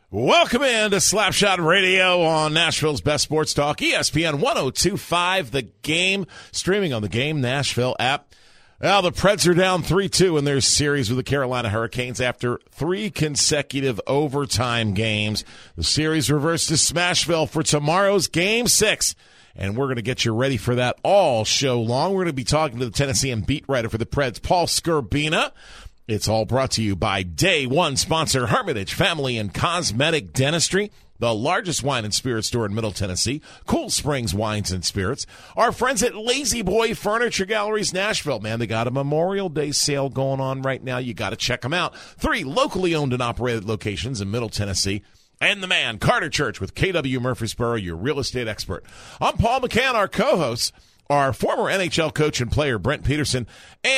Welcome in to Slapshot Radio on Nashville's Best Sports Talk, ESPN 102.5, The Game, streaming on the Game Nashville app. Well, the Preds are down 3-2 in their series with the Carolina Hurricanes after 3 consecutive overtime games. The series reversed to Smashville for tomorrow's Game 6, and we're going to get you ready for that all show long. We're going to be talking to the Tennessean beat writer for the Preds, Paul Scorbina. It's all brought to you by Day One sponsor Hermitage Family and Cosmetic Dentistry, the largest wine and spirit store in Middle Tennessee, Cool Springs Wines and Spirits. Our friends at Lazy Boy Furniture Galleries Nashville, man, they got a Memorial Day sale going on right now. You got to check them out. 3 locally owned and operated locations in Middle Tennessee. And the man, Carter Church with KW Murfreesboro, your real estate expert. I'm Paul McCann, our co-host. Our former NHL coach and player, Brent Peterson,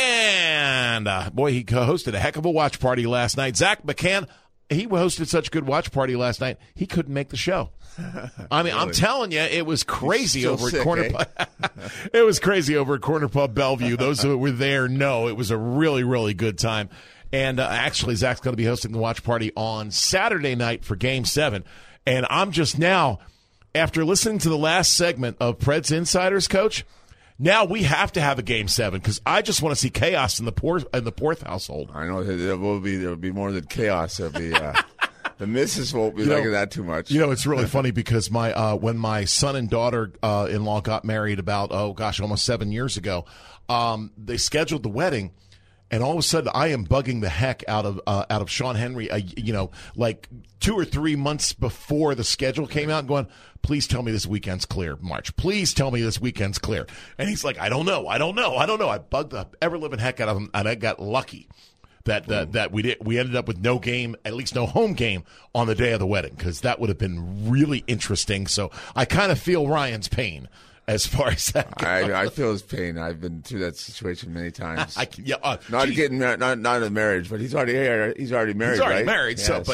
and, he hosted a heck of a watch party last night. Zach McCann, he hosted such a good watch party last night, he couldn't make the show. I mean, really? I'm telling you, it was crazy over at Corner Pub. It was crazy over at Corner Pub Bellevue. Those who were there know it was a really, really good time. And actually, Zach's going to be hosting the watch party on Saturday night for Game 7. And I'm just now, after listening to the last segment of Preds Insiders, Coach, now we have to have a Game 7 because I just want to see chaos in the Porth household. I know there will be more than chaos. There'll be the missus won't be liking that too much. You know, it's really funny because when my son and daughter-in-law got married about almost 7 years ago, they scheduled the wedding. And all of a sudden, I am bugging the heck out of Sean Henry, like 2 or 3 months before the schedule came out, going, please tell me this weekend's clear, March. Please tell me this weekend's clear. And he's like, I don't know. I bugged the ever-living heck out of him, and I got lucky that we ended up with no game, at least no home game, on the day of the wedding, because that would have been really interesting. So I kind of feel Ryan's pain. As far as that goes. I feel his pain. I've been through that situation many times. Not in a marriage, but he's already married. He's already right? married.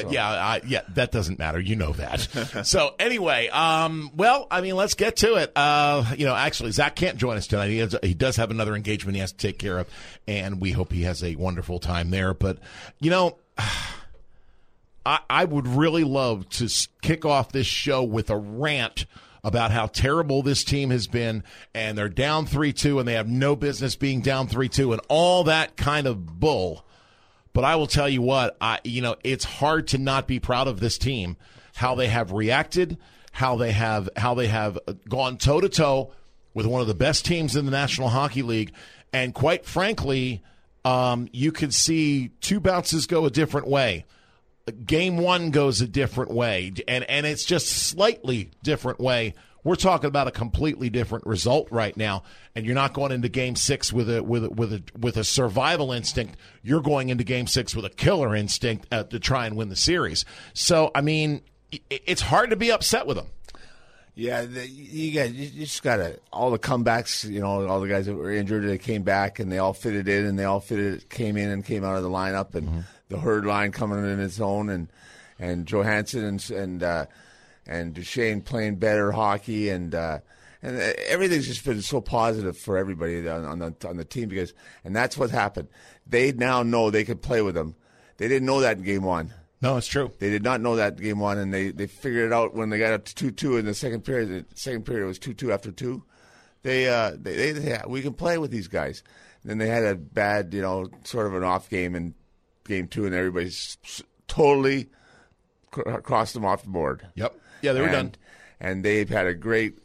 That doesn't matter. You know that. So anyway, let's get to it. Actually, Zach can't join us tonight. He does have another engagement he has to take care of, and we hope he has a wonderful time there. But I would really love to kick off this show with a rant about how terrible this team has been, and they're down 3-2, and they have no business being down 3-2, and all that kind of bull. But I will tell you what, it's hard to not be proud of this team, how they have reacted, how they have gone toe-to-toe with one of the best teams in the National Hockey League, and quite frankly, you could see 2 bounces go a different way. Game 1 goes a different way, and it's just slightly different way. We're talking about a completely different result right now, and you're not going into Game 6 with a survival instinct. You're going into Game 6 with a killer instinct to try and win the series. So, I mean, it's hard to be upset with them. Yeah, you just got to all the comebacks. All the guys that were injured, they came back and they all fitted in, and they all came in and came out of the lineup, and the Herd line coming in its own, and Johansson and Duchesne playing better hockey, and everything's just been so positive for everybody on the team and that's what happened. They now know they can play with them. They didn't know that in Game 1. No, it's true. They did not know that in Game 1, and they figured it out when they got up to 2-2 in the second period. The second period was 2-2 after 2. They we can play with these guys. And then they had a bad, sort of an off game in Game 2, and everybody's totally crossed them off the board. Yep. Yeah, they were done. And they've had a great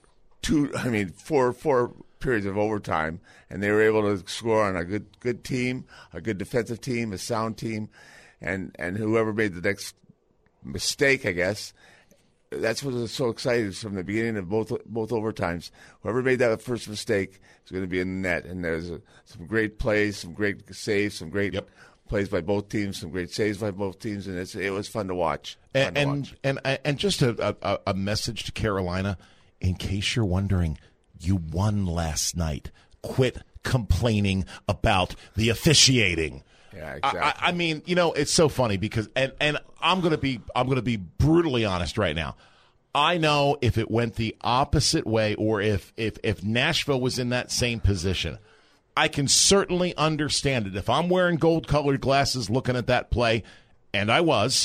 four periods of overtime, and they were able to score on a good team, a good defensive team, a sound team. And whoever made the next mistake, I guess, that's what was so exciting from the beginning of both overtimes. Whoever made that first mistake is going to be in the net. And there's some great plays, some great saves, some great plays by both teams, some great saves by both teams, and it was fun to watch. And just a message to Carolina, in case you're wondering, you won last night. Quit complaining about the officiating. Yeah, exactly. I mean, it's so funny because, and I'm gonna be brutally honest right now. I know if it went the opposite way, or if Nashville was in that same position, I can certainly understand it. If I'm wearing gold-colored glasses looking at that play, and I was,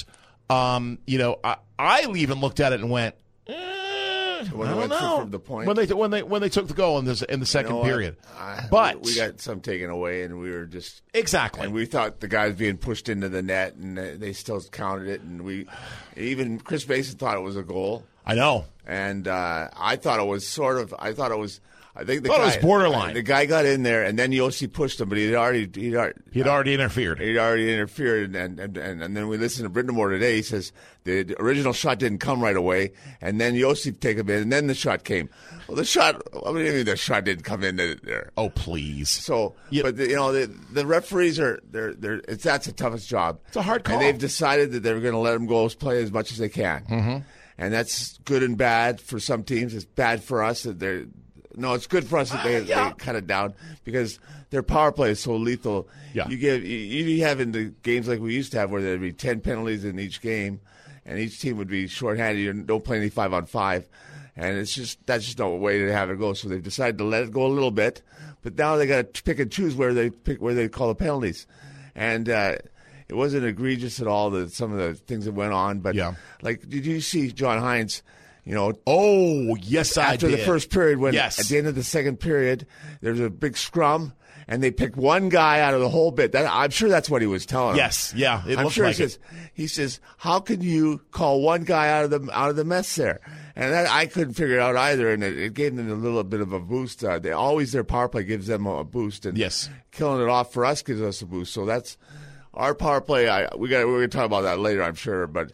I even looked at it and went, When I they don't went know. from the point. When they took the goal in the second period. But we got some taken away, and we were just exactly. And we thought the guy was being pushed into the net, and they still counted it. And even Chris Mason thought it was a goal. I know. And I thought it was sort of. I thought it was. I think the thought guy, it was borderline. The guy got in there, and then Yossi pushed him, but he'd already interfered. He'd already interfered, and then we listened to Brindamore today. He says the original shot didn't come right away, and then Yossi take him in, and then the shot came. Well, the shot didn't come in there. Oh, please. So, but the referees that's the toughest job. It's a hard call, and they've decided that they're going to let them go play as much as they can, and that's good and bad for some teams. It's bad for us that they're. No, it's good for us that they cut it down because their power play is so lethal. Yeah. You have in the games like we used to have where there'd be 10 penalties in each game, and each team would be shorthanded. You don't play any 5-on-5, and that's just no way to have it go. So they've decided to let it go a little bit, but now they got to pick and choose where they call the penalties, and it wasn't egregious at all. Some of the things that went on, but like, did you see John Hines? Oh, yes, I did. After the first period, at the end of the second period, there's a big scrum, and they picked one guy out of the whole bit. I'm sure that's what he was telling him. Yes, yeah, I'm sure he says, how can you call one guy out of the mess there? And I couldn't figure it out either, and it gave them a little bit of a boost. Their power play gives them a boost, and killing it off for us gives us a boost. So that's our power play. We're going to talk about that later, I'm sure. But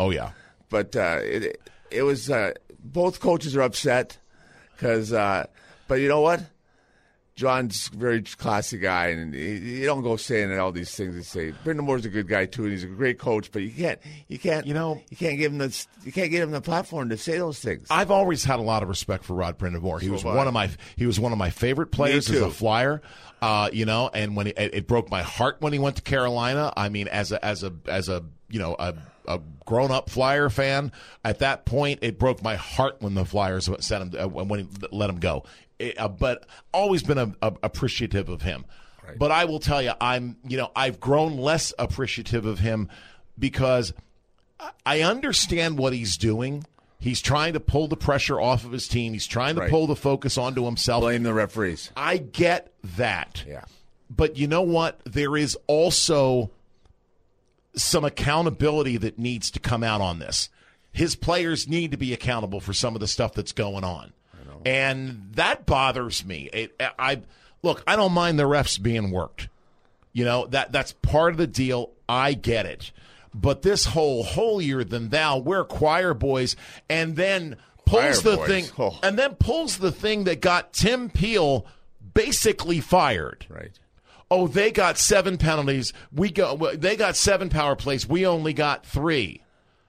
it was. Both coaches are upset because, but you know what? John's a very classy guy, and you don't go saying all these things. You say Brindamore's a good guy too, and he's a great coach. But you can't give him the platform to say those things. I've always had a lot of respect for Rod Brindamore. He was one of my favorite players as a Flyer. And when it broke my heart when he went to Carolina. I mean, as a grown-up Flyer fan, at that point, it broke my heart when the Flyers sent him when he let him go. But always been appreciative of him. Right. But I will tell you, I've grown less appreciative of him because I understand what he's doing. He's trying to pull the pressure off of his team. He's trying to pull the focus onto himself. Blame the referees. I get that. Yeah. But you know what? There is also some accountability that needs to come out on this. His players need to be accountable for some of the stuff that's going on. And that bothers me. I don't mind the refs being worked. That's part of the deal. I get it. But this whole holier than thou, we're choir boys, and then pulls the thing that got Tim Peel basically fired. Right. Oh, they got 7 penalties. They got 7 power plays. We only got 3.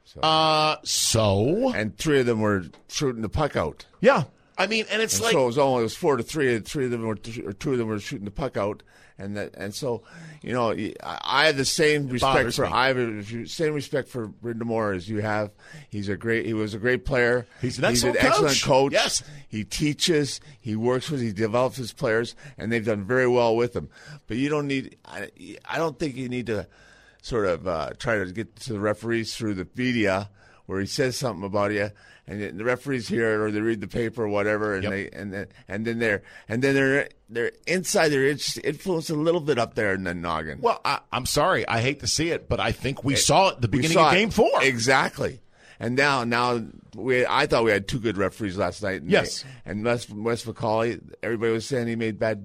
And 3 of them were shooting the puck out. Yeah. I mean, and it's so it was 4-3, and 2 of them were shooting the puck out, and so I have the same respect for Brindamore as you have. He was a great player. He's an excellent coach. Yes, he teaches, he works with, he develops his players, and they've done very well with him. But you don't need. I don't think you need to sort of try to get to the referees through the media where he says something about you. And the referees hear it, or they read the paper, or whatever, and they're inside. They're influenced a little bit up there in the noggin. Well, I'm sorry, I hate to see it, but I think we saw it at the beginning of Game 4. Exactly. And now I thought we had 2 good referees last night. And Wes McCauley, everybody was saying he made bad.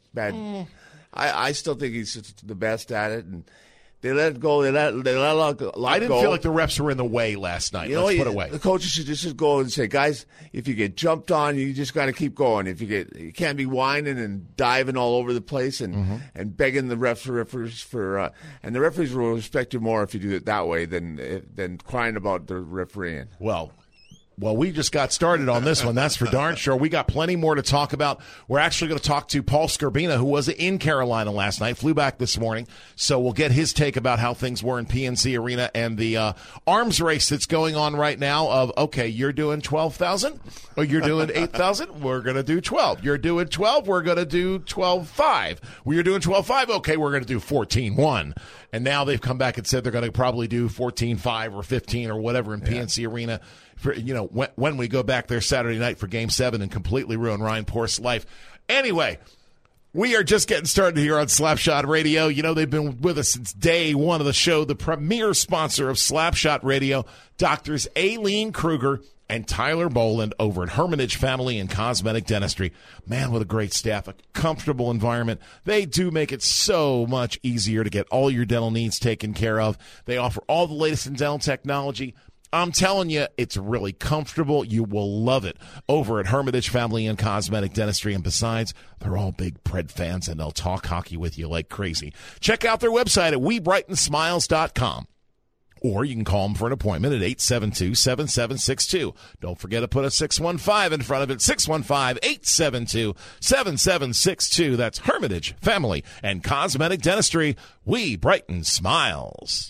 I still think he's the best at it, and. They let it go. They let a lot go. I didn't feel like the refs were in the way last night. Let's put it away. The coaches should just go and say, guys, if you get jumped on, you just got to keep going. You can't be whining and diving all over the place and begging the referees for. And the referees will respect you more if you do it that way than crying about the refereeing. Well, we just got started on this one. That's for darn sure. We got plenty more to talk about. We're actually going to talk to Paul Skrbina, who was in Carolina last night, flew back this morning. So we'll get his take about how things were in PNC Arena and the arms race that's going on right now of, okay, you're doing 12,000 or you're doing 8,000. We're going to do 12. You're doing 12. We're going to do 12.5. You're doing 12.5. Okay, we're going to do 14.1. And now they've come back and said they're going to probably do 14-5 or 15 or whatever in PNC Arena for, when we go back there Saturday night for Game 7 and completely ruin Ryan Porst's life. Anyway, we are just getting started here on Slapshot Radio. They've been with us since day one of the show, the premier sponsor of Slapshot Radio, Doctors Aileen Kruger and Tyler Boland over at Hermitage Family and Cosmetic Dentistry. Man, with a great staff, a comfortable environment. They do make it so much easier to get all your dental needs taken care of. They offer all the latest in dental technology. I'm telling you, it's really comfortable. You will love it over at Hermitage Family and Cosmetic Dentistry. And besides, they're all big Pred fans, and they'll talk hockey with you like crazy. Check out their website at WeBrightenSmiles.com. Or you can call them for an appointment at 872-7762. Don't forget to put a 615 in front of it, 615-872-7762. That's Hermitage Family and Cosmetic Dentistry. We brighten smiles.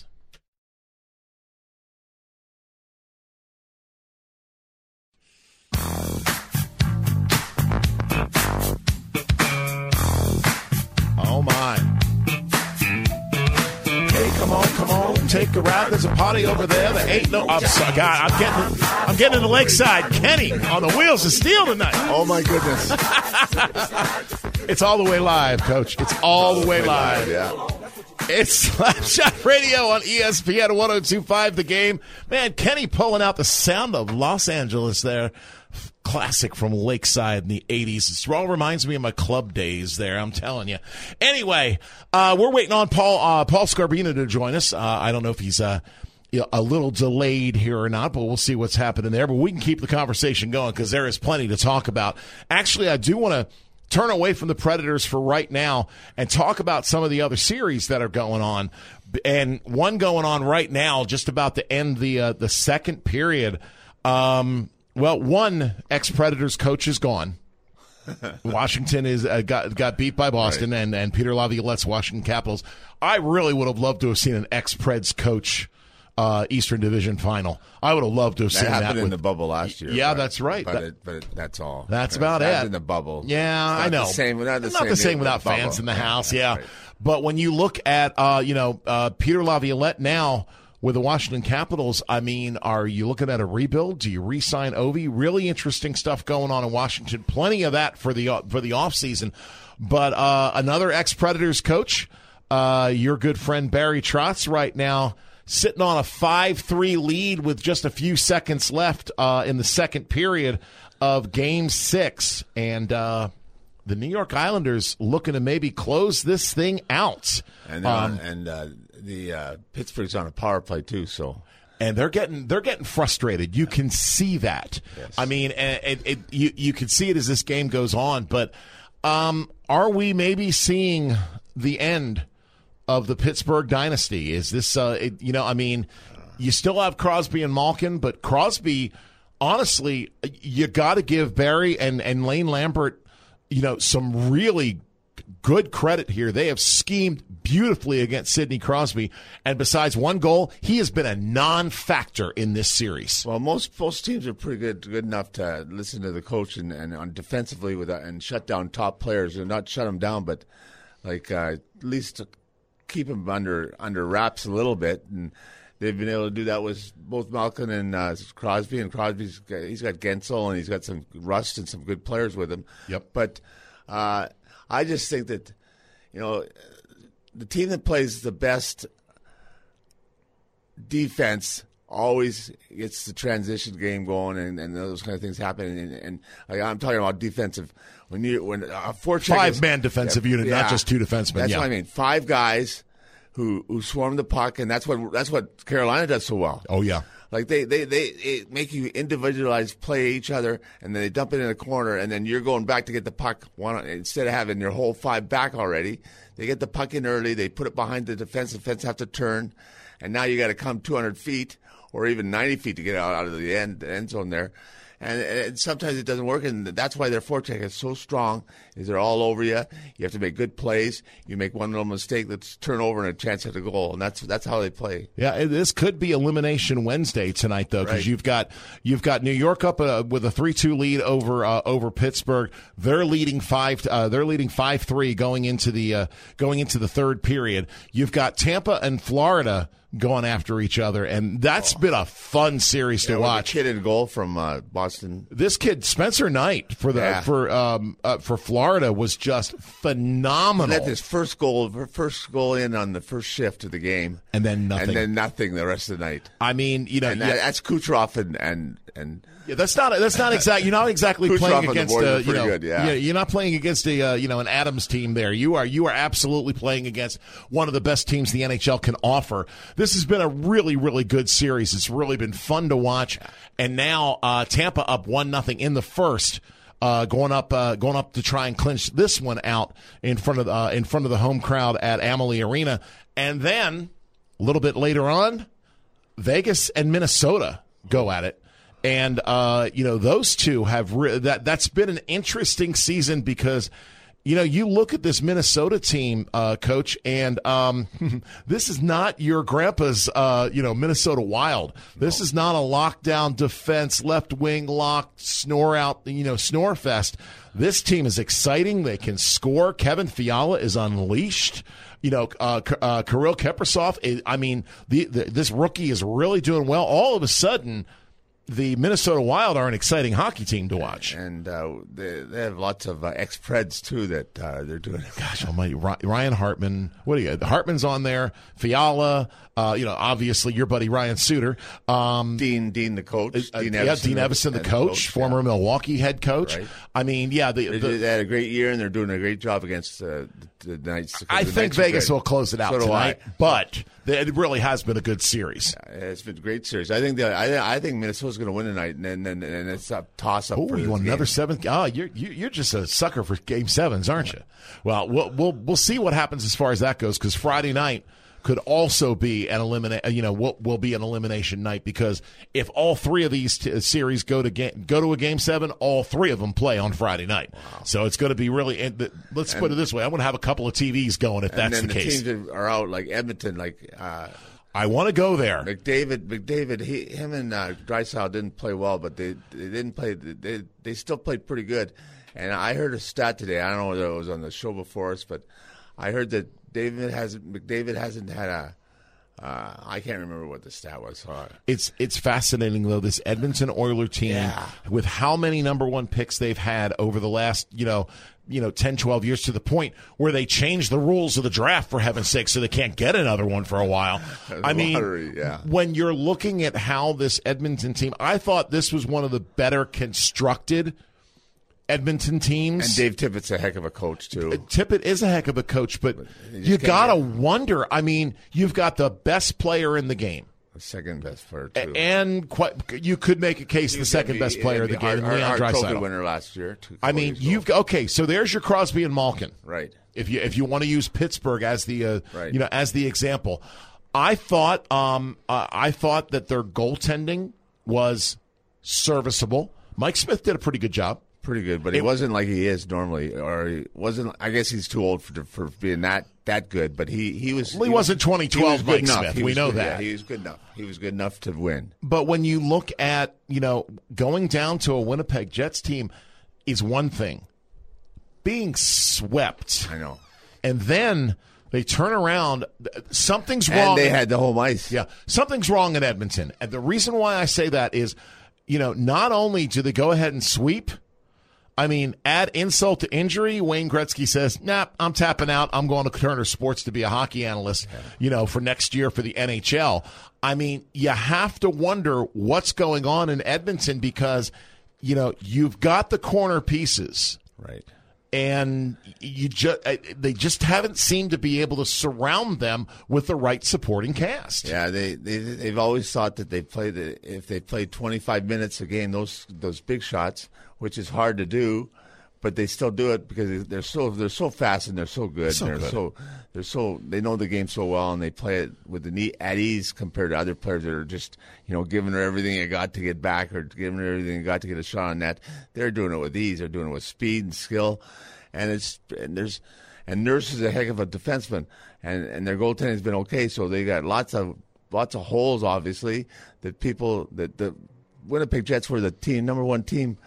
Oh, my. Come on, take a ride. There's a potty over there. There ain't no. I'm sorry, God. I'm getting to the lakeside. Kenny on the wheels of steel tonight. Oh my goodness! It's all the way live, Coach. It's all the way live. Yeah. It's Slapshot Radio on ESPN 102.5 The Game. Man, Kenny pulling out the sound of Los Angeles there. Classic from Lakeside in the 80s. It all reminds me of my club days there, I'm telling you. Anyway, we're waiting on Paul Scarbino to join us. I don't know if he's a little delayed here or not, but we'll see what's happening there. But we can keep the conversation going because there is plenty to talk about. Actually, I do want to turn away from the Predators for right now and talk about some of the other series that are going on. And one going on right now, just about to end the second period. Well, one ex-Predators coach is gone. Washington is got beat by Boston, right. and Peter Laviolette's Washington Capitals. I really would have loved to have seen an ex-Preds coach Eastern Division final. I would have loved to have seen that. That happened in the bubble last year. Yeah, that's right. But that's all. That's about it. In the bubble. Yeah, I know. Not the same without fans in the house. Yeah. Right. But when you look at Peter Laviolette now with the Washington Capitals, I mean, are you looking at a rebuild? Do you re-sign Ovi? Really interesting stuff going on in Washington. Plenty of that for the offseason. But another ex-Predators coach, your good friend Barry Trotz right now, sitting on a 5-3 lead with just a few seconds left in the second period of Game 6. And the New York Islanders looking to maybe close this thing out. And the Pittsburgh's on a power play too, so. And they're getting frustrated. You can see that. Yes. I mean, you can see it as this game goes on. But are we maybe seeing the end of the Pittsburgh dynasty? Is this, I mean, you still have Crosby and Malkin, but Crosby, honestly, you got to give Barry and Lane Lambert, some really good credit here. They have schemed beautifully against Sidney Crosby, and besides one goal, he has been a non-factor in this series. Well, most teams are pretty good enough to listen to the coach and on defensively and shut down top players, and not shut them down, but at least to keep them under wraps a little bit. And they've been able to do that with both Malkin and Crosby. And he's got Gensel, and he's got some rust and some good players with him. Yep. But I just think that, the team that plays the best defense always gets the transition game going, and those kind of things happen. And I'm talking about defensive when a four-check 5-man defensive unit, not just two defensemen. That's what I mean. 5 guys who swarm the puck, and that's what Carolina does so well. Oh yeah. Like they make you individualized play each other, and then they dump it in a corner, and then you're going back to get the puck instead of having your whole 5 back already. They get the puck in early, they put it behind the defense. The defense have to turn, and now you got to come 200 feet or even 90 feet to get out of the end zone there. And sometimes it doesn't work, and that's why their forecheck is so strong. Is they're all over you. You have to make good plays. You make one little mistake that's turnover and a chance at a goal, and that's how they play. Yeah, this could be Elimination Wednesday tonight, though, because you've got New York up with a 3-2 lead over Pittsburgh. They're leading 5-3 going into the third period. You've got Tampa and Florida going after each other, and that's been a fun series to watch. The kid in goal from Boston. This kid, Spencer Knight, for Florida, was just phenomenal. He let his first goal in on the first shift of the game, and then nothing the rest of the night. I mean, that's Kucherov and. Yeah, that's not exact. You're not exactly playing against you're not playing against an Adams team there. You are absolutely playing against one of the best teams the NHL can offer. This has been a really, really good series. It's really been fun to watch. And now Tampa up 1-0 in the first, going up to try and clinch this one out in front of the home crowd at Amalie Arena. And then a little bit later on, Vegas and Minnesota go at it. And, those two have that's been an interesting season because, you look at this Minnesota team, Coach, and this is not your grandpa's, Minnesota Wild. This is not a lockdown defense, left wing lock, snore fest. This team is exciting. They can score. Kevin Fiala is unleashed. Kirill Kaprizov, this rookie is really doing well. All of a sudden, the Minnesota Wild are an exciting hockey team to watch. And they have lots of ex-Preds, too, that they're doing. Gosh almighty, Ryan Hartman. What do you got? Hartman's on there. Fiala, obviously your buddy Ryan Suter. Dean the coach. Dean Evison, the coach, former Milwaukee head coach. Right. I mean, yeah. They had a great year, and they're doing a great job against the Knights. I think Vegas will close it out tonight, but it really has been a good series. Yeah, it's been a great series. I think Minnesota's going to win tonight, and it's a toss-up. Oh, you want another seventh? Oh, you're just a sucker for Game 7s, aren't you? Well, we'll see what happens as far as that goes, because Friday night could also be an will be an elimination night, because if all three of these series go to a Game 7, all three of them play on Friday night. Wow. So it's going to be really. Let's put it this way: I'm going to have a couple of TVs going if that's the case. Teams that are out, like Edmonton, I want to go there. McDavid, him and Draisaitl didn't play well, but they didn't play. They still played pretty good. And I heard a stat today. I don't know whether it was on the show before us, but I heard that McDavid hasn't had I can't remember what the stat was. It's fascinating, though, this Edmonton Oilers team, with how many number one picks they've had over the last 10, 12 years, to the point where they changed the rules of the draft, for heaven's sake, so they can't get another one for a while. When you're looking at how this Edmonton team, I thought this was one of the better constructed Edmonton teams. And Dave Tippett's a heck of a coach, too. Tippett is a heck of a coach, but you got to wonder. I mean, you've got the best player in the game. The second best player, too. And you could make a case the second best player in the game, Leon Draisaitl. Trophy winner last year. So there's your Crosby and Malkin. Right. If you want to use Pittsburgh as the as the example, I thought that their goaltending was serviceable. Mike Smith did a pretty good job. Pretty good, but he wasn't like he is normally, or he wasn't. I guess he's too old for being that good. But he was. Well, he wasn't 2012 Mike Smith. We know that. Yeah, he was good enough. He was good enough to win. But when you look at going down to a Winnipeg Jets team is one thing. Being swept, I know, and then they turn around. Something's wrong. And they had the home ice. Yeah, something's wrong in Edmonton, and the reason why I say that is, not only do they go ahead and sweep. I mean, add insult to injury. Wayne Gretzky says, "Nah, I'm tapping out. I'm going to Turner Sports to be a hockey analyst, for next year for the NHL." I mean, you have to wonder what's going on in Edmonton, because, you've got the corner pieces, right, and they just haven't seemed to be able to surround them with the right supporting cast. Yeah, they've always thought that if they played 25 minutes a game, those big shots, which is hard to do, but they still do it because they're so fast and they're so good. They know the game so well, and they play it with at ease compared to other players that are just giving her everything they got to get back or giving her everything they got to get a shot on net. They're doing it with ease. They're doing it with speed and skill, and Nurse is a heck of a defenseman, and their goaltending has been okay. So they got lots of holes, obviously, that the Winnipeg Jets were the number one team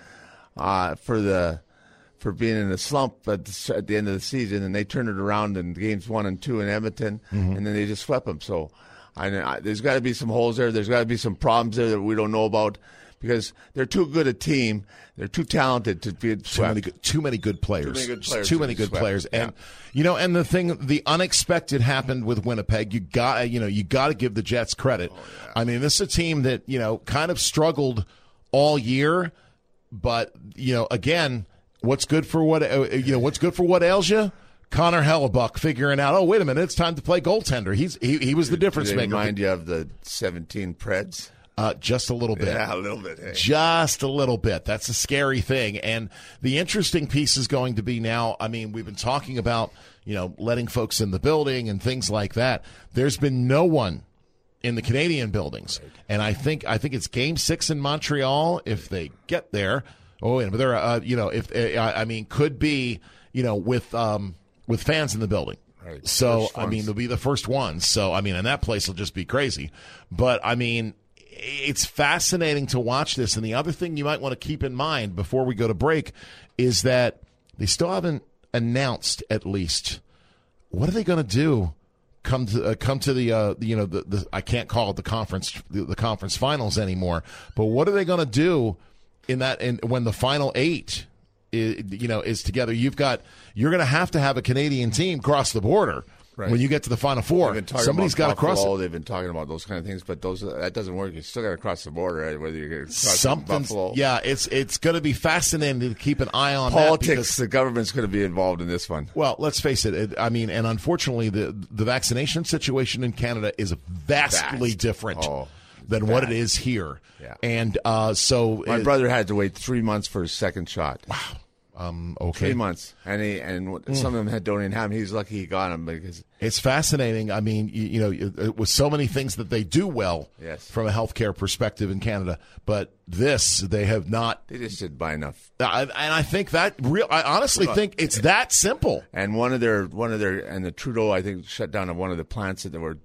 for being in a slump at the end of the season, and they turned it around in games 1 and 2 in Edmonton, and then they just swept them. So there's got to be some holes there. There's got to be some problems there that we don't know about because they're too good a team. They're too talented to be swept. Too many good players. Too many good players. And and the unexpected happened with Winnipeg. You got to give the Jets credit. Oh, yeah. I mean, this is a team that kind of struggled all year, but again. What's good for what ails you? Connor Hellebuck figuring out. Oh, wait a minute! It's time to play goaltender. He was the difference maker. Remind you of the 17 Preds? Just a little bit. Yeah, a little bit. Hey. Just a little bit. That's a scary thing. And the interesting piece is going to be now. I mean, we've been talking about letting folks in the building and things like that. There's been no one in the Canadian buildings, and I think it's Game 6 in Montreal if they get there. Oh, yeah, but there, could be, with fans in the building. Right. So, they'll be the first ones. So, and that place will just be crazy. But, it's fascinating to watch this. And the other thing you might want to keep in mind before we go to break is that they still haven't announced, at least, what are they going to do come to the I can't call it the conference finals anymore. But what are they going to do? When the final 8 is together, you're going to have a Canadian team cross the border when you get to the Final 4. Somebody's got to cross it. They've been talking about those kind of things, but that doesn't work. You still got to cross the border, right? Whether you're crossing Buffalo. Yeah, it's going to be fascinating to keep an eye on politics. The government's going to be involved in this one. Well, let's face it. And unfortunately, the vaccination situation in Canada is vastly different. Than what it is here. Yeah. And so my brother had to wait 3 months for his second shot. Wow. Okay. 3 months. And some of them don't even have him. He's lucky he got him because it's fascinating. I mean, with so many things that they do well from a healthcare perspective in Canada, but they have not. They just didn't buy enough. And I think I honestly think it's that simple. And one of their and the Trudeau, I think, shut down one of the plants that were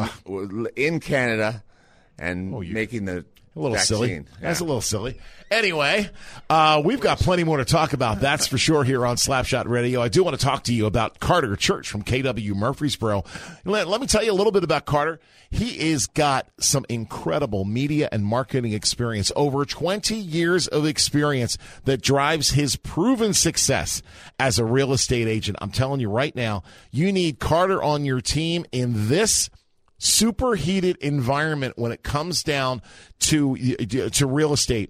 in Canada. And making the a little vaccine. Silly. Yeah. That's a little silly. Anyway, we've got plenty more to talk about. That's for sure here on Slapshot Radio. I do want to talk to you about Carter Church from KW Murfreesboro. Let me tell you a little bit about Carter. He has got some incredible media and marketing experience, over 20 years of experience that drives his proven success as a real estate agent. I'm telling you right now, you need Carter on your team in this superheated environment when it comes down to real estate.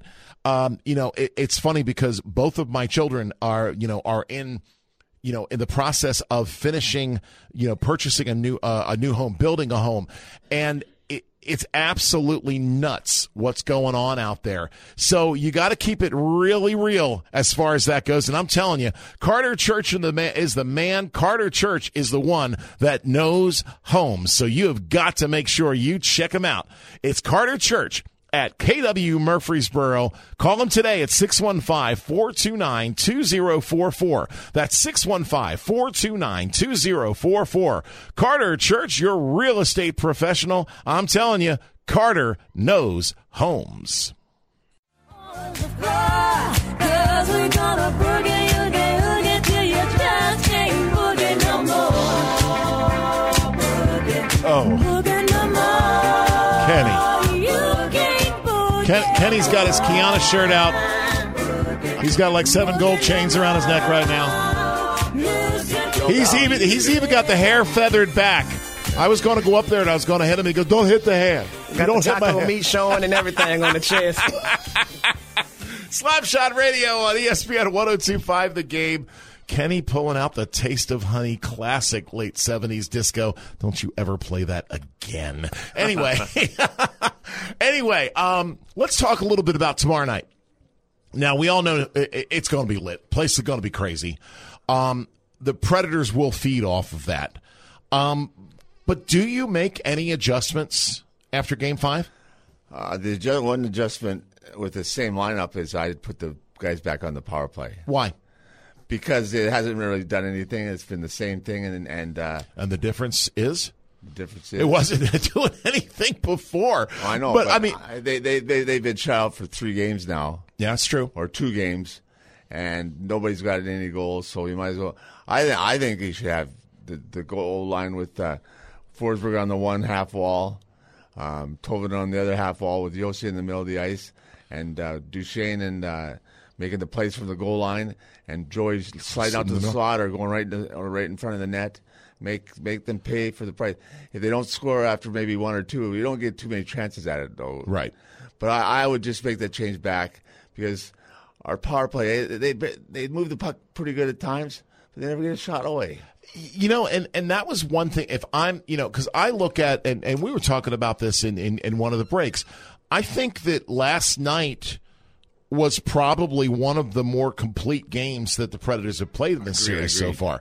It's funny because both of my children are in the process of finishing, purchasing a new home, building a home, and it's absolutely nuts what's going on out there. So you got to keep it really real as far as that goes. And I'm telling you, Carter Church is the man. Carter Church is the one that knows homes. So you have got to make sure you check him out. It's Carter Church at KW Murfreesboro. Call them today at 615-429-2044. That's 615-429-2044. Carter Church, your real estate professional. I'm telling you, Carter knows homes. Kenny's got his Kiana shirt out. He's got like 7 gold chains around his neck right now. He's even got the hair feathered back. I was going to go up there and I was going to hit him. He goes, "Don't hit the hair. Got the taco meat showing and everything on the chest." Slapshot Radio on ESPN 102.5 The Game. Kenny pulling out the Taste of Honey classic late 70s disco. Don't you ever play that again. Anyway, let's talk a little bit about tomorrow night. Now, we all know it's going to be lit. Place is going to be crazy. The Predators will feed off of that. But do you make any adjustments after Game 5? The one adjustment with the same lineup is I put the guys back on the power play. Why? Because it hasn't really done anything. It's been the same thing. And the difference is? The difference is? It wasn't doing anything before. Oh, I know. But I mean, they've been shut out for 3 games now. Yeah, that's true. Or 2 games. And nobody's got any goals, so we might as well. I think you should have the goal line with Forsberg on the one half wall, Tovin on the other half wall with Yossi in the middle of the ice, and Duchesne and making the plays from the goal line, and Joey sliding out to the slot or going right in front of the net. Make them pay for the price. If they don't score after maybe 1 or 2, you don't get too many chances at it, though. Right. But I would just make that change back because our power play, they move the puck pretty good at times, but they never get a shot away. You know, and that was one thing. If I'm, because I look at, and we were talking about this in one of the breaks, I think that last night was probably one of the more complete games that the Predators have played in this series so far.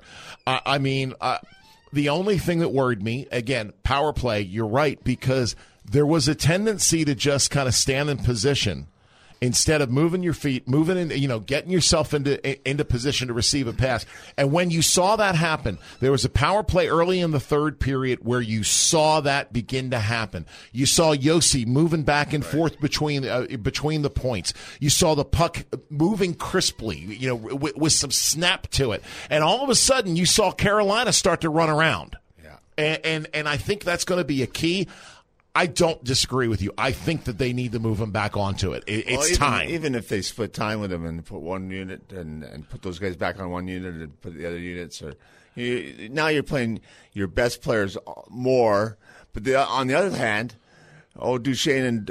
The only thing that worried me, again, power play, you're right, because there was a tendency to just kind of stand in position instead of moving your feet, moving in, getting yourself into position to receive a pass. And when you saw that happen, there was a power play early in the third period where you saw that begin to happen. You saw Yossi moving back and forth between the points. You saw the puck moving crisply, with some snap to it. And all of a sudden, you saw Carolina start to run around. Yeah. And I think that's going to be a key. I don't disagree with you. I think that they need to move him back onto it. It's time. Even if they split time with him and put one unit and put those guys back on one unit and put the other units, now you're playing your best players more. But on the other hand, Duchesne and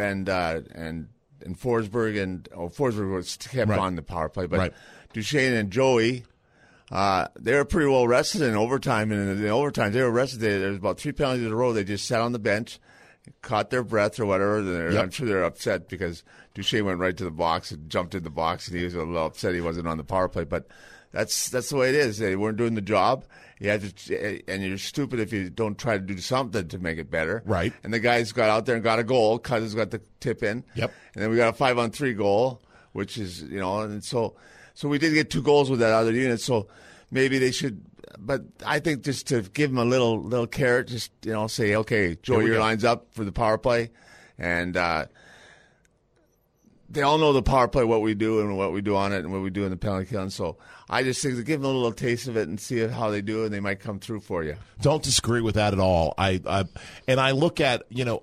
Forsberg Forsberg was kept on the power play, but Duchesne and Joey. They were pretty well rested in overtime, and in the overtime they were rested. There was about 3 penalties in a row. They just sat on the bench, caught their breath or whatever. I'm sure they're upset because Duchesne went right to the box and jumped in the box, and he was a little upset he wasn't on the power play. But that's the way it is. They weren't doing the job. And you're stupid if you don't try to do something to make it better. Right. And the guys got out there and got a goal. Cousins got the tip in. Yep. And then we got a 5-on-3 goal, which is and so we did get 2 goals with that other unit. So maybe they should. But I think just to give them a little carrot, just say, okay, Joey, your line's up for the power play, and they all know the power play, what we do and what we do on it, and what we do in the penalty killing. So I just think to give them a little taste of it and see how they do, and they might come through for you. Don't disagree with that at all. I look at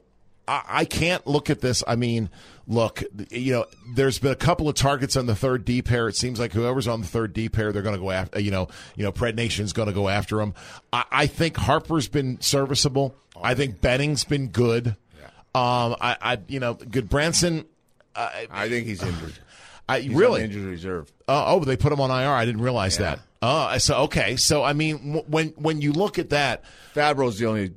I can't look at this. I mean, look, there's been a couple of targets on the third D pair. It seems like whoever's on the third D pair, they're going to go after. Pred Nation's going to go after them. I think Harper's been serviceable. I think Benning's been good. Yeah. Goodbranson. I think he's injured. He's really on injured reserve. They put him on IR. I didn't realize that. Okay. So I mean, when you look at that, Fabro's the only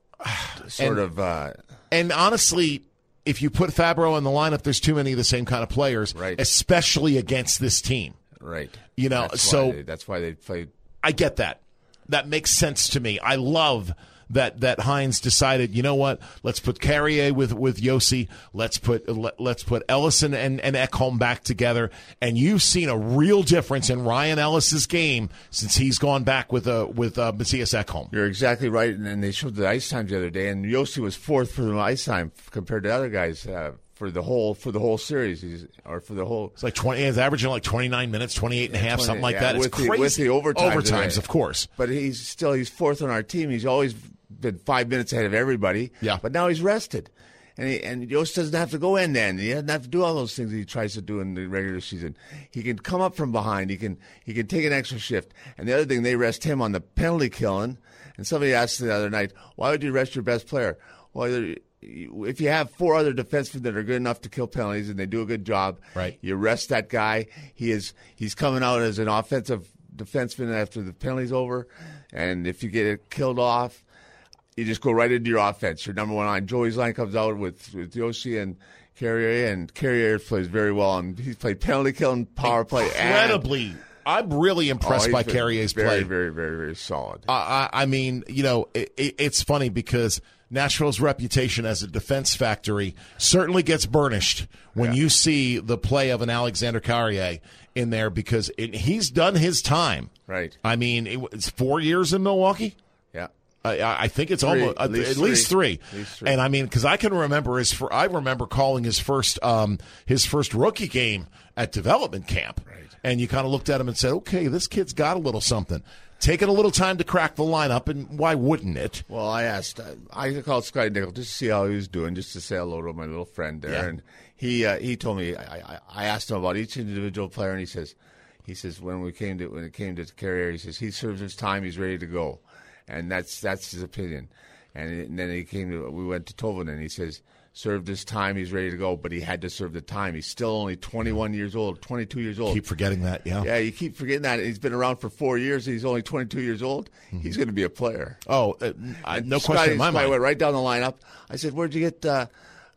sort of. And honestly, if you put Fabro in the lineup, there's too many of the same kind of players, especially against this team. Right. That's why they played. I get that. That makes sense to me. I love that Hines decided, you know what? Let's put Carrier with Yossi. Let's put Ellison and Ekholm back together. And you've seen a real difference in Ryan Ellis's game since he's gone back with Matthias Ekholm. You're exactly right. And they showed the ice times the other day, and Yossi was 4th for the ice time compared to other guys. For the whole series, it's like 20. He's averaging like 29 minutes, 28 and a half, something like that. It's crazy. With the overtimes, of course. But he's 4th on our team. He's always been 5 minutes ahead of everybody. Yeah. But now he's rested, and Yost doesn't have to go end. He doesn't have to do all those things he tries to do in the regular season. He can come up from behind. He can take an extra shift. And the other thing, they rest him on the penalty killing. And somebody asked the other night, why would you rest your best player? Well, if you have 4 other defensemen that are good enough to kill penalties and they do a good job, you rest that guy. He's coming out as an offensive defenseman after the penalty's over, and if you get it killed off, you just go right into your offense. Your number 1 line, Joey's line, comes out with Yossi and Carrier, and Carrier plays very well. And he's played penalty kill and power play. Incredibly. I'm really impressed by Carrier's play. Very, very, very, very solid. I mean, it's funny because Nashville's reputation as a defense factory certainly gets burnished when you see the play of an Alexander Carrier in there because he's done his time. Right. I mean, it's 4 years in Milwaukee. Yeah. I think it's almost at least three. And I mean, because I can remember I remember calling his first rookie game at development camp, right. And you kind of looked at him and said, "Okay, this kid's got a little something." Taking a little time to crack the lineup, and why wouldn't it? Well, I called Scotty Nickel just to see how he was doing, just to say hello to my little friend there, and he told me I asked him about each individual player, and he says when it came to Carrier, he says he serves his time, he's ready to go. And that's his opinion. And then we went to Tovin, and he says, served his time, he's ready to go, but he had to serve the time. He's still only 21 years old, 22 years old. Keep forgetting that, yeah. Yeah, you keep forgetting that. He's been around for 4 years, and he's only 22 years old. Mm-hmm. He's going to be a player. Oh, no question in my mind. I went right down the lineup. I said, where'd you get the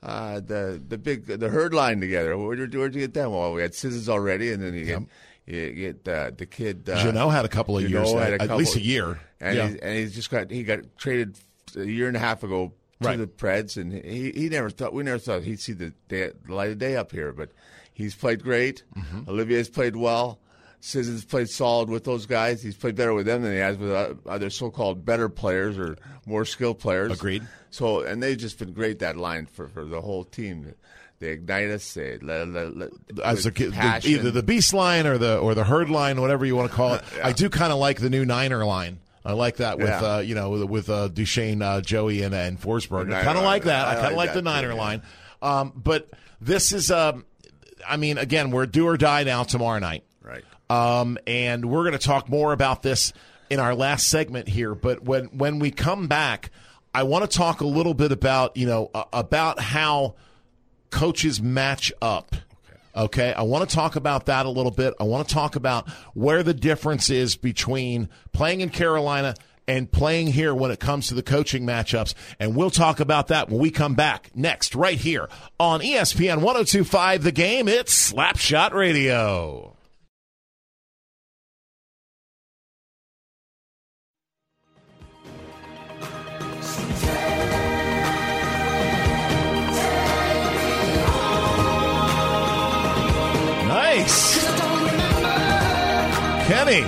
herd line together? Where'd you get that? Well, we had Scissors already, and then you get the kid. Jeannot had a couple of years, at least a year. And he got traded a year and a half ago to the Preds, and we never thought he'd see the light of day up here, but he's played great. Mm-hmm. Olivier's played well. Scissors played solid with those guys. He's played better with them than he has with other so-called better players or more skilled players. Agreed. So, and they've just been great, that line for the whole team. They ignite us. They either the Beast line or the Herd line, whatever you want to call it. Yeah. I do kind of like the new Niner line. I like that with Duchesne, Joey, and Forsberg. I kind of like that. I kind of like the Niner line. But this is, I mean, again, we're do or die now tomorrow night. Right. And we're going to talk more about this in our last segment here. But when we come back, I want to talk a little bit about about how coaches match up. Okay, I want to talk about that a little bit. I want to talk about where the difference is between playing in Carolina and playing here when it comes to the coaching matchups. And we'll talk about that when we come back next, right here on ESPN 102.5 The Game. It's Slapshot Radio. Nice. Kenny.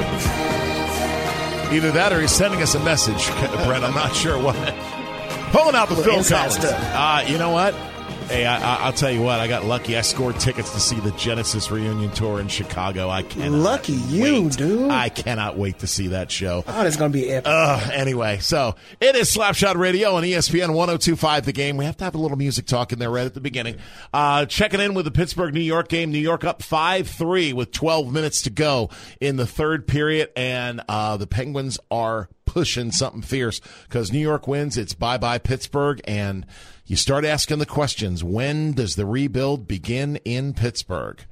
Either that or he's sending us a message, Brent. I'm not sure what. Pulling out the Phil Collins. You know what? Hey, I'll tell you what. I got lucky. I scored tickets to see the Genesis reunion tour in Chicago. I cannot lucky you, wait. Dude. I cannot wait to see that show. Oh, it's going to be epic. Anyway, so it is Slapshot Radio on ESPN 102.5 The Game. We have to have a little music talk in there right at the beginning. Checking in with the Pittsburgh-New York game. New York up 5-3 with 12 minutes to go in the third period, and the Penguins are pushing something fierce because New York wins. It's bye-bye Pittsburgh, and you start asking the questions. When does the rebuild begin in Pittsburgh?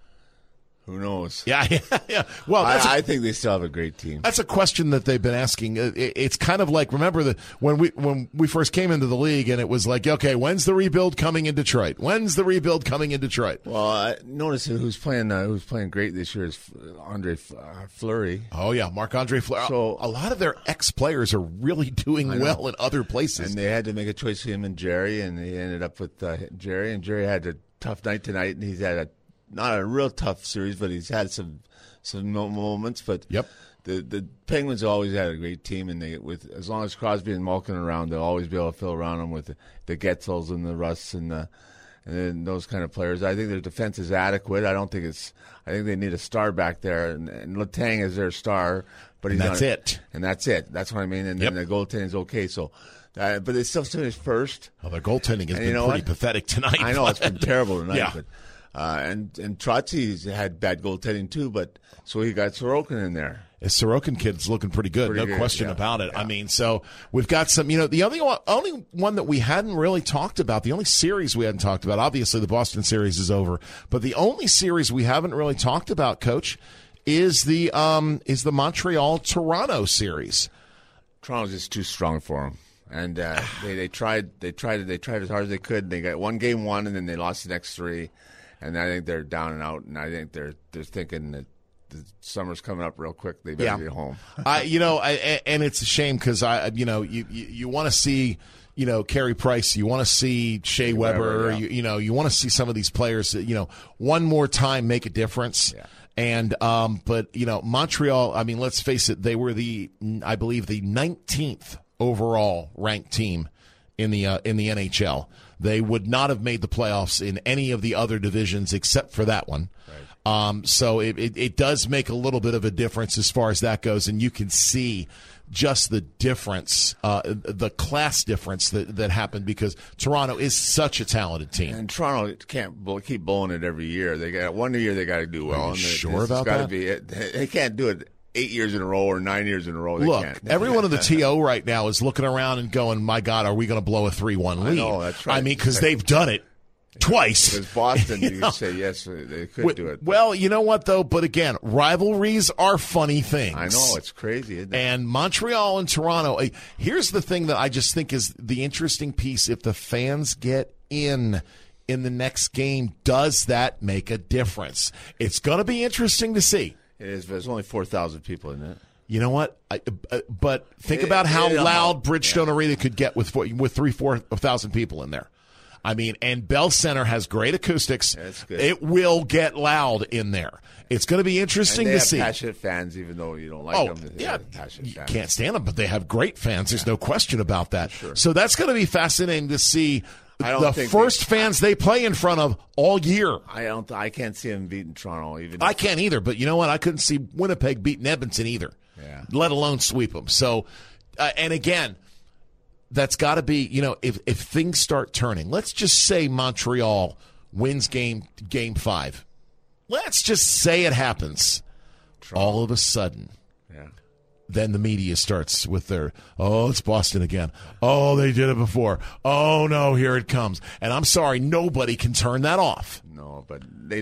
Who knows? Yeah. Well, I think they still have a great team. That's a question that they've been asking. It's kind of like, remember when we first came into the league, and it was like, okay, when's the rebuild coming in Detroit? When's the rebuild coming in Detroit? Well, notice who's playing great this year is Andre Fleury. Oh yeah, Marc-Andre Fleury. So a lot of their ex-players are really doing well in other places, and they had to make a choice, him and Jerry, and they ended up with Jerry. And Jerry had a tough night tonight, and he's had not a real tough series, but he's had some moments. But the Penguins always had a great team, and as long as Crosby and Malkin are around, they'll always be able to fill around them with the Getzels and the Russ and then those kind of players. I think their defense is adequate. I think they need a star back there, and Letang is their star, but that's it. And that's it. That's what I mean. And then the goaltending is okay. So. But they still finished first. Well, their goaltending has been pretty pathetic tonight. I know it's been terrible tonight. Yeah. But, and Trotsy's had bad goaltending too, but so he got Sorokin in there. The Sorokin kid's looking pretty good, no question about it. Yeah. I mean, so we've got some, the only one that we hadn't really talked about, the only series we hadn't talked about, obviously the Boston series is over, but the only series we haven't really talked about, Coach, is the Montreal-Toronto series. Toronto's just too strong for them. And they tried as hard as they could. They got one game won, and then they lost the next three. And I think they're down and out. And I think they're thinking that the summer's coming up real quick. They better get home. And it's a shame because you want to see Carey Price, you want to see Shea Weber, you want to see some of these players that one more time make a difference. Yeah. And but Montreal, I mean, let's face it, they were I believe the 19th overall ranked team in the NHL. They would not have made the playoffs in any of the other divisions except for that one. Right. So it does make a little bit of a difference as far as that goes, and you can see just the difference, the class difference that happened because Toronto is such a talented team. And Toronto can't keep blowing it every year. They got 1 year they got to do well. Are you sure about that? They can't do it 8 years in a row or 9 years in a row. Look, can't. Everyone in the TO right now is looking around and going, my God, are we going to blow a 3-1 lead? I know, that's right. I mean, because they've done it twice. Because Boston, you can say, yes, they could do it. Well, you know what, though? But again, rivalries are funny things. I know, it's crazy, isn't it? And Montreal and Toronto, here's the thing that I just think is the interesting piece. If the fans get in the next game, does that make a difference? It's going to be interesting to see. It is, but there's only 4,000 people in it. You know what? But think about how loud Bridgestone Arena could get with 3,000-4,000 people in there. I mean, and Bell Center has great acoustics. That's good. It will get loud in there. It's going to be interesting and they to have see. Passionate fans, even though you don't like them. Yeah, passionate fans. Can't stand them, but they have great fans. There's no question about that. Sure. So that's going to be fascinating to see the first fans they play in front of all year. I can't see them beating Toronto. I can't either, but you know what? I couldn't see Winnipeg beating Edmonton either, let alone sweep them. So, and again, that's got to be, if things start turning. Let's just say Montreal wins game 5. Let's just say it happens. Toronto. All of a sudden, then the media starts with their, it's Boston again. Oh, they did it before. Oh, no, here it comes. And I'm sorry, nobody can turn that off. No, but they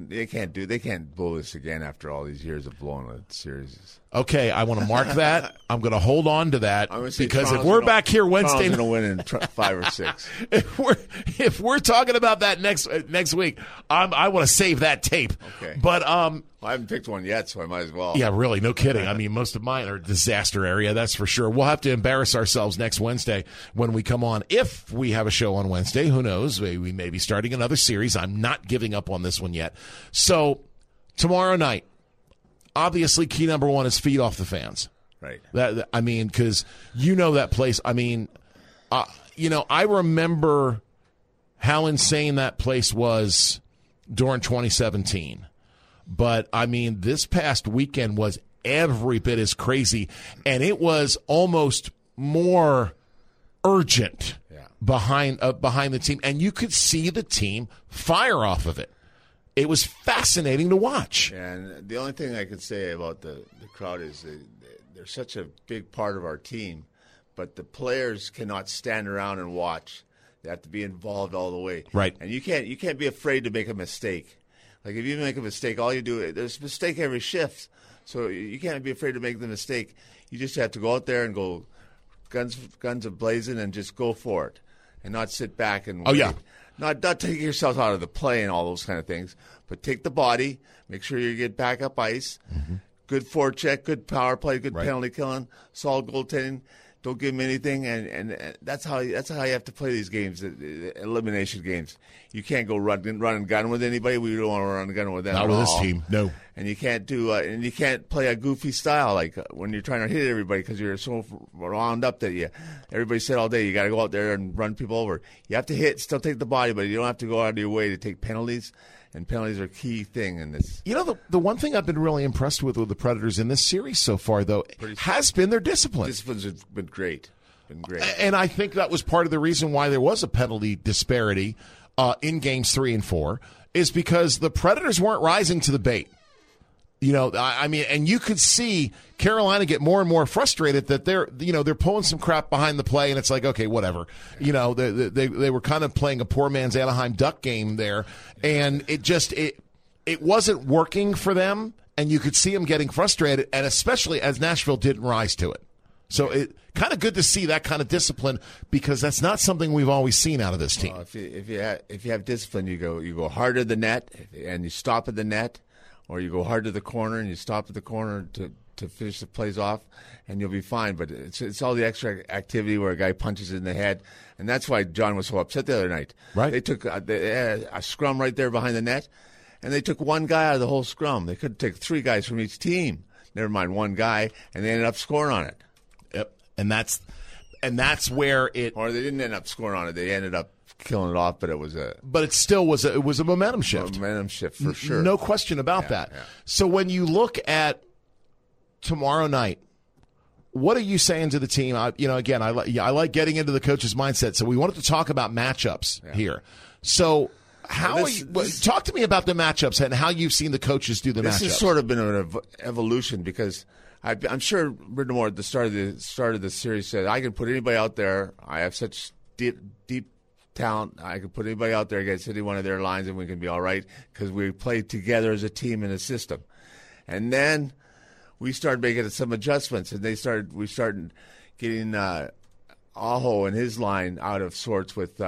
can't blow this again after all these years of blowing the series. Okay, I want to mark that. I'm going to hold on to that because if we're back here Wednesday, Toronto's going to win in 5 or 6. If we're talking about that next week, I want to save that tape. Okay, but I haven't picked one yet, so I might as well. Yeah, really, no kidding. I mean, most of mine are disaster area, that's for sure. We'll have to embarrass ourselves next Wednesday when we come on. If we have a show on Wednesday, who knows? We may be starting another series. I'm not giving up on this one yet. So tomorrow night, obviously, key number one is feed off the fans. Right. I mean, because that place. I mean, I remember how insane that place was during 2017. But, I mean, this past weekend was every bit as crazy, and it was almost more urgent behind the team. And you could see the team fire off of it. It was fascinating to watch. And the only thing I could say about the crowd is they're such a big part of our team, but the players cannot stand around and watch. They have to be involved all the way. Right. And you can't be afraid to make a mistake. Like, if you make a mistake, all you do, there's a mistake every shift. So you can't be afraid to make the mistake. You just have to go out there and go guns a-blazing and just go for it and not sit back and wait. Not take yourself out of the play and all those kind of things, but take the body, make sure you get back up ice, good forecheck, good power play, good penalty killing, solid goaltending. Don't give them anything, and that's how you have to play these games, elimination games. You can't go run and gun with anybody. We don't want to run and gun with them. Not with this team, no. And you can't play a goofy style like when you're trying to hit everybody because you're so wound up that everybody said all day you got to go out there and run people over. You have to hit, still take the body, but you don't have to go out of your way to take penalties. And penalties are a key thing in this. The one thing I've been really impressed with the Predators in this series so far, though, has been their discipline. Disciplines have been great. And I think that was part of the reason why there was a penalty disparity in games 3 and 4, is because the Predators weren't rising to the bait. I mean, and you could see Carolina get more and more frustrated that they're pulling some crap behind the play, and it's like, okay, whatever. They were kind of playing a poor man's Anaheim Duck game there, and it wasn't working for them, and you could see them getting frustrated, and especially as Nashville didn't rise to it. So it kind of good to see that kind of discipline because that's not something we've always seen out of this team. If you have discipline, you go hard to the net and you stop at the net, or you go hard to the corner and you stop at the corner to finish the plays off, and you'll be fine. But it's all the extra activity where a guy punches in the head, and that's why John was so upset the other night. Right? They took a scrum right there behind the net, and they took one guy out of the whole scrum. They could take 3 guys from each team. Never mind one guy, and they ended up scoring on it. Yep, and that's where it. Or they didn't end up scoring on it. They ended up killing it off, but it was a. But it still was a momentum shift. Momentum shift for sure. No question about that. Yeah. So when you look at tomorrow night, what are you saying to the team? I like getting into the coach's mindset. So we wanted to talk about matchups here. So. Talk to me about the matchups and how you've seen the coaches do the matchups. This has sort of been an evolution because I'm sure Brind'Amour at the start of the series said, I can put anybody out there. I have such deep talent. I can put anybody out there against any one of their lines and we can be all right because we play together as a team in a system. And then we started making some adjustments, and we started getting Aho and his line out of sorts with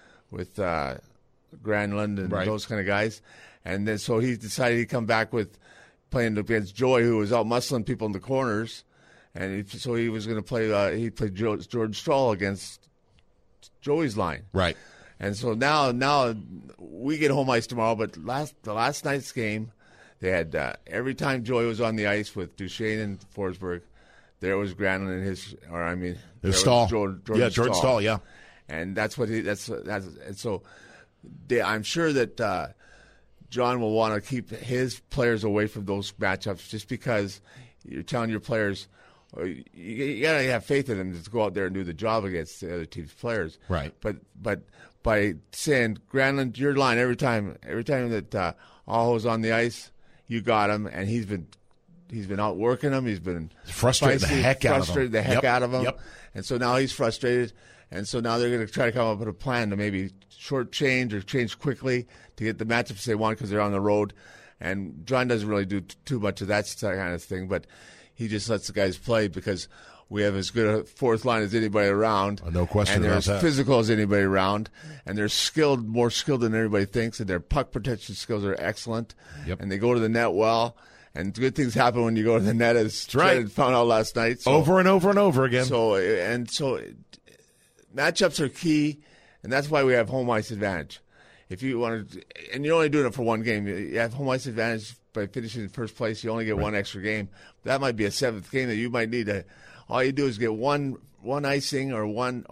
Granlund and those kind of guys. And then so he decided he'd come back with playing against Joey, who was out muscling people in the corners. And so he was going to play he played Jordan Staal against Joey's line. Right. And so now we get home ice tomorrow, but the last night's game, they had every time Joey was on the ice with Duchesne and Forsberg, there was Granlund and there's Staal. Jordan Staal, yeah. And that's what and so I'm sure that John will want to keep his players away from those matchups just because you're telling your players you got to have faith in them to go out there and do the job against the other team's players. Right. But by saying, Granlund, your line every time that Aho's on the ice, you got him, and he's been out working him. He's been frustrated the heck out of him. Yep. And so now he's frustrated. And so now they're going to try to come up with a plan to maybe short change or change quickly to get the matchups they want because they're on the road. And John doesn't really do too much of that kind of thing, but he just lets the guys play because we have as good a fourth line as anybody around. No question about that. And they're as physical as anybody around. And they're more skilled than everybody thinks. And their puck protection skills are excellent. Yep. And they go to the net well. And good things happen when you go to the net, as Trent found out last night. So, over and over and over again. So matchups are key, and that's why we have home ice advantage. If you want to, and you're only doing it for one game, you have home ice advantage by finishing in first place. You only get one extra game. That might be a 7th game that you might need to. All you do is get one icing or one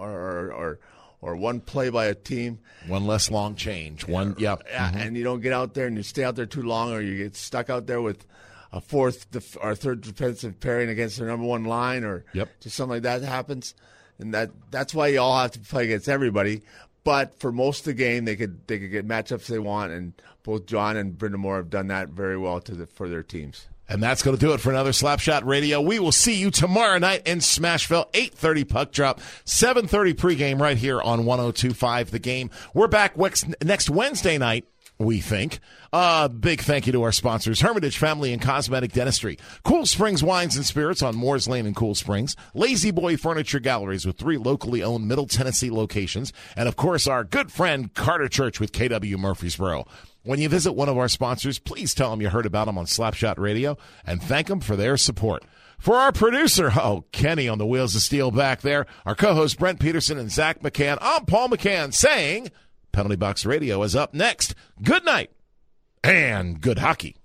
one play by a team. One less long change. And you don't get out there and you stay out there too long, or you get stuck out there with a third defensive pairing against their number one line, or just something like that happens. And that's why you all have to play against everybody. But for most of the game, they could get matchups they want, and both John and Brind'Amour have done that very well for their teams. And that's going to do it for another Slapshot Radio. We will see you tomorrow night in Smashville, 8:30 puck drop, 7:30 pregame right here on 102.5 The Game. We're back next Wednesday night, we think. Big thank you to our sponsors, Hermitage Family and Cosmetic Dentistry, Cool Springs Wines and Spirits on Moores Lane in Cool Springs, Lazy Boy Furniture Galleries with 3 locally owned Middle Tennessee locations, and of course our good friend Carter Church with KW Murfreesboro. When you visit one of our sponsors, please tell them you heard about them on Slapshot Radio and thank them for their support. For our producer, Kenny on the wheels of steel back there, our co-hosts Brent Peterson and Zach McCann, I'm Paul McCann saying Penalty Box Radio is up next. Good night and good hockey.